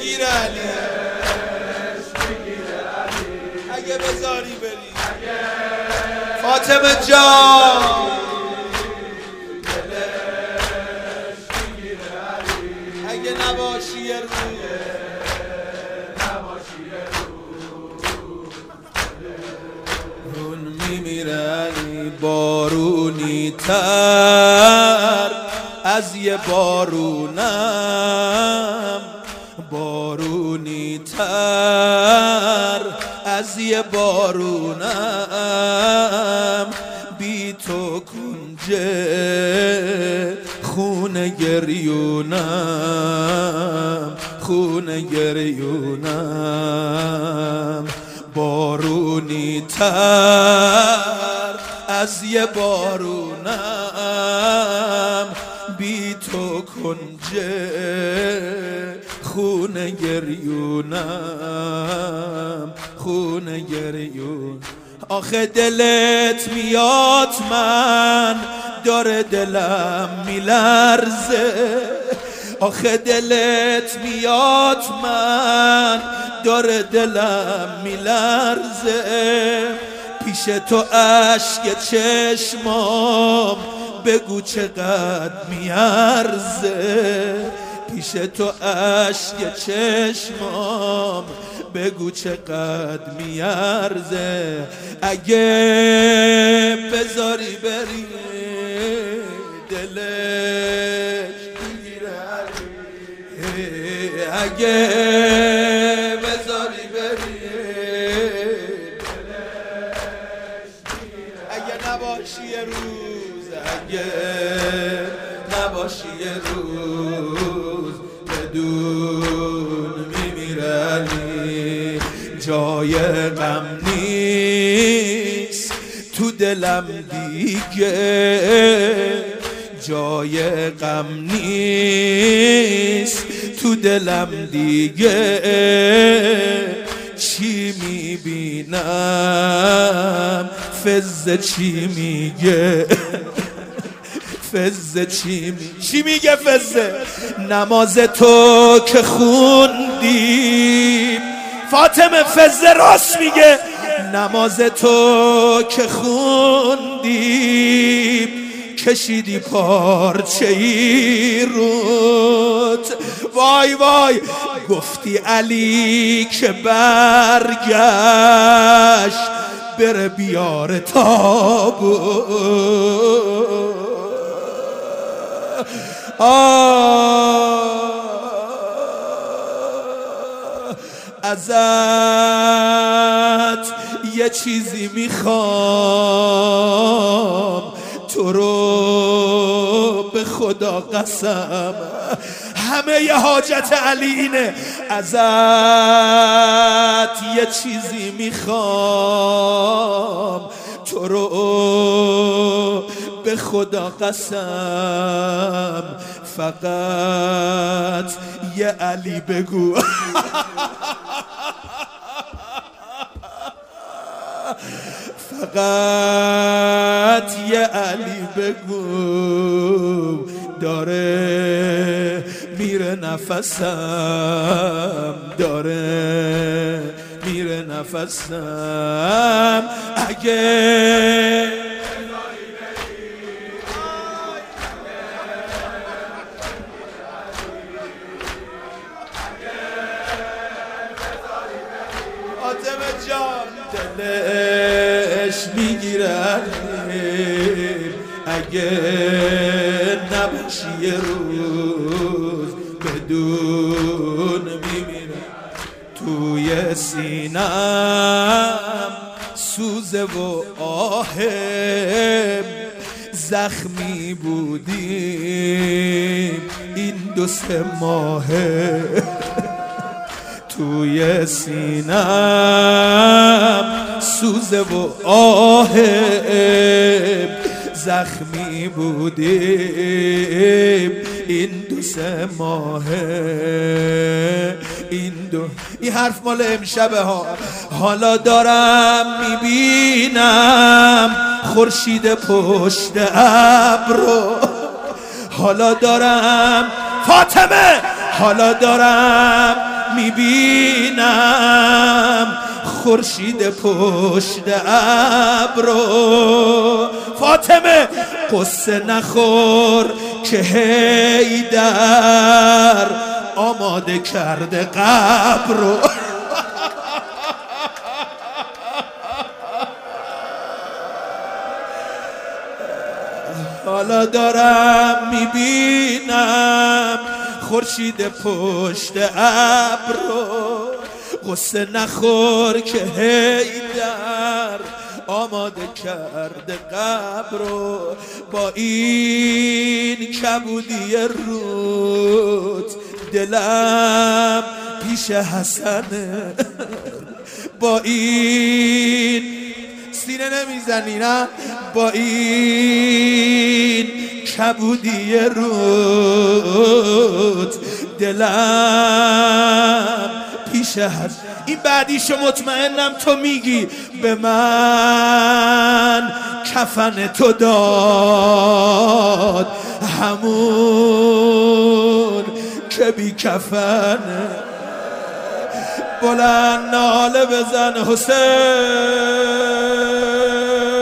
بگیره علی، اگه بذاری بری فاطمه جان، اگه نباشی یه روز، اون میمیره علی. بارونی تر از یه بارونم، بارونی تر از یه بارونم، بی تو کنجه خونه گریونم، خونه گریونم. بارونی تر از یه بارونم، بی تو کنجه خونه گریونم، خونه گریون. آخه دلت میاد من داره دلم میلرزه، آخه دلت میاد من داره دلم میلرزه، پیش تو اشک چشمام بگو چقدر میارزه، پیش تو اشک چشمام بگو چقدر میارزه. اگه بذاری بری دلش بگیره، اگه بذاری بری دلش بگیره، اگه نباشی یه روز، اگه نباشی یه روز بدون میمیره علی. جای غم نیست تو دلم دیگه، جای غم نیست تو دلم دیگه، چی میبینم فز چی میگه، فز چی میگه، فز نماز تو که خوندی فاطمه، فز راست میگه، نماز تو که خوندی کشیدی پارچه ای روت، وای وای گفتی علی که برگشت بره بیاره تابوت. ازت یه چیزی میخوام، تو رو به خدا قسم، همه ی حاجت علی اینه، ازت یه چیزی میخوام، تو رو به خدا قسم، فقط یه علی بگو فقط یه علی بگو، داره میره نفسم، داره میره نفسم. اگه فاطمه جان دلش میگیره، اگه نباشی یه روز بدون میمیره. توی سینم سوزه و آهم، زخمی بودیم این 2-3 ماهه، توی سینم سوزه و آهم، زخمی بودیم این 2-3 ماهه، این حرف مال امشبه ها. حالا دارم میبینم خورشید پشت ابرو، حالا دارم فاطمه، حالا دارم میبینم خورشید پشت ابرو. فاطمه قصه نخور که حیدر آماده کرده قبر رو. حالا دارم میبینم خورشید پشت ابر رو. قصه نخور که حیدر آماده کرده قبر رو. با این کبودی رود دلم پیش حسنه. با این سینه نمیزنی نه؟ با این کبودی رود دلم پیش هست. این بعدیشو مطمئنم تو میگی به من کفن تو داد همون که بی کفنه. بلند ناله بزن حسین.